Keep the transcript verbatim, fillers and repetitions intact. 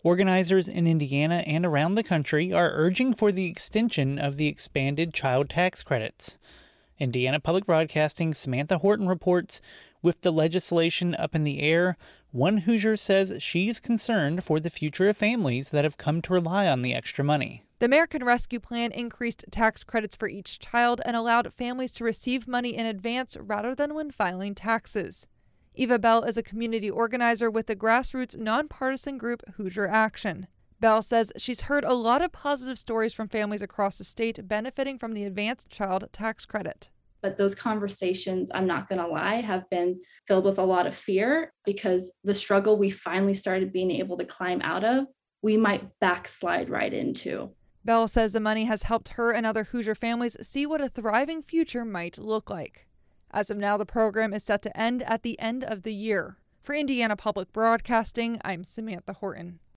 Organizers in Indiana and around the country are urging for the extension of the expanded child tax credits. Indiana Public Broadcasting's Samantha Horton reports, with the legislation up in the air, one Hoosier says she's concerned for the future of families that have come to rely on the extra money. The American Rescue Plan increased tax credits for each child and allowed families to receive money in advance rather than when filing taxes. Eva Bell is a community organizer with the grassroots nonpartisan group Hoosier Action. Bell says she's heard a lot of positive stories from families across the state benefiting from the advanced child tax credit. But those conversations, I'm not going to lie, have been filled with a lot of fear because the struggle we finally started being able to climb out of, we might backslide right into. Bell says the money has helped her and other Hoosier families see what a thriving future might look like. As of now, the program is set to end at the end of the year. For Indiana Public Broadcasting, I'm Samantha Horton.